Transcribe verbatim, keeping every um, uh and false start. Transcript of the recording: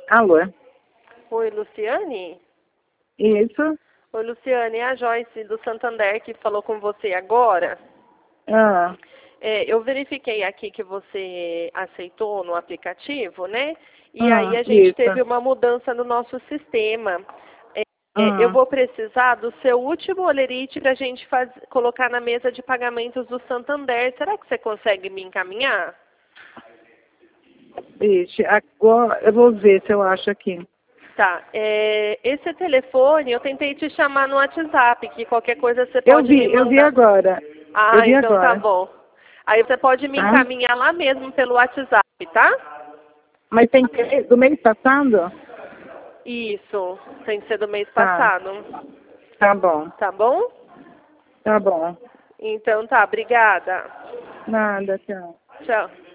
Alô? Oi, Luciane? Isso? Oi, Luciane, é a Joyce do Santander que falou com você agora. Ah, É, eu verifiquei aqui que você aceitou no aplicativo, né? E aí ah, a gente isso. teve uma mudança no nosso sistema. É, é, eu Ah, vou precisar do seu último olerite para a gente faz, colocar na mesa de pagamentos do Santander. Será que você consegue me encaminhar? vixe, agora eu vou ver se eu acho aqui. Tá. É, esse telefone, eu tentei te chamar no WhatsApp, que qualquer coisa você Eu pode me vi, eu vi mandar. agora. Eu Ah, vi então tá agora, bom. Aí você pode me tá? encaminhar lá mesmo pelo WhatsApp, tá? Mas tem que do mês passado? Isso. Tem que ser do mês Tá, passado. tá bom, Tá bom? tá bom. Então tá, obrigada. Nada, tchau. Tchau.